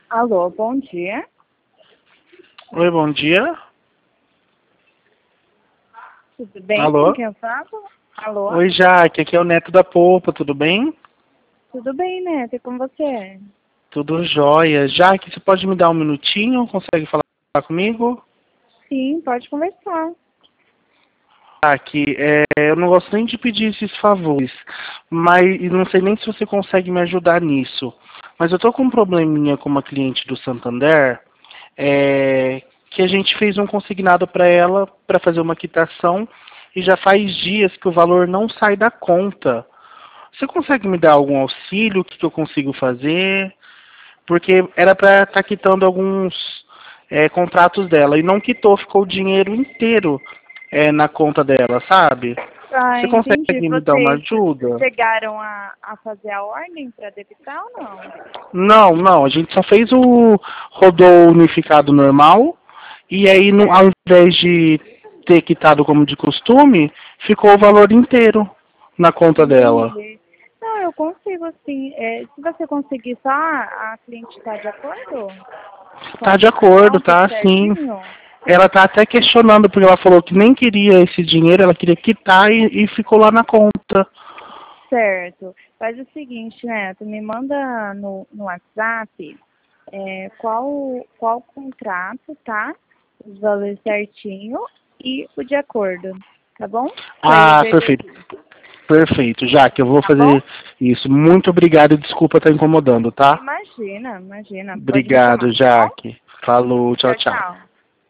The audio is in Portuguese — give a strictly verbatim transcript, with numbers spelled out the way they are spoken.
Alô, bom dia. Oi, bom dia. Tudo bem? Alô? Com quem eu falo? Alô? Oi, Jaque, aqui é o Neto da Polpa, tudo bem? Tudo bem, né? E com você? Tudo jóia. Jaque, você pode me dar um minutinho? Consegue falar comigo? Sim, pode conversar. Jaque, é, eu não gosto nem de pedir esses favores, mas e não sei nem se você consegue me ajudar nisso. Mas eu tô com um probleminha com uma cliente do Santander, é, que a gente fez um consignado para ela para fazer uma quitação e já faz dias que o valor não sai da conta. Você consegue me dar algum auxílio? O que, que eu consigo fazer? Porque era para estar quitando alguns é, contratos dela e não quitou, ficou o dinheiro inteiro é, na conta dela, sabe? Ah, Você entendi. consegue me dar uma Vocês ajuda? chegaram a, a fazer a ordem para debitar ou não? Não, não, a gente só fez o rodou unificado normal e aí no, ao Certo. invés de ter quitado como de costume, ficou o valor inteiro na conta dela. Entendi. Não, eu consigo sim. É, se você conseguir só, a a cliente está de acordo com a Tá de quitação, acordo, tudo tá sim. certinho? Ela tá até questionando, porque ela falou que nem queria esse dinheiro, ela queria quitar e, e ficou lá na conta. Certo. Faz o seguinte, Neto, me manda no, no WhatsApp é, qual, qual contrato, tá? Os valores certinho e o de acordo, tá bom? Pra eu Ah, ver perfeito. aqui, Perfeito, já que eu vou tá bom? fazer isso. Muito obrigado e desculpa estar incomodando, tá? Imagina, imagina. Pode Obrigado, reclamar, tá bom? Jaque. Falou, tchau, Tchau, tchau. tchau.